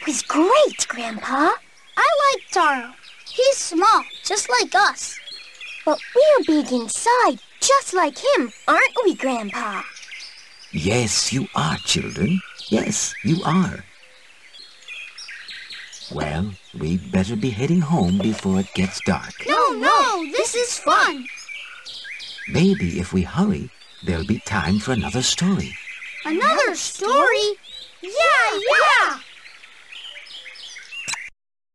That was great, Grandpa. I like Taro. He's small, just like us. But we're big inside, just like him, aren't we, Grandpa? Yes, you are, children. Yes, you are. Well, we'd better be heading home before it gets dark. No, this is fun. Maybe if we hurry, there'll be time for another story. Another story? Yeah!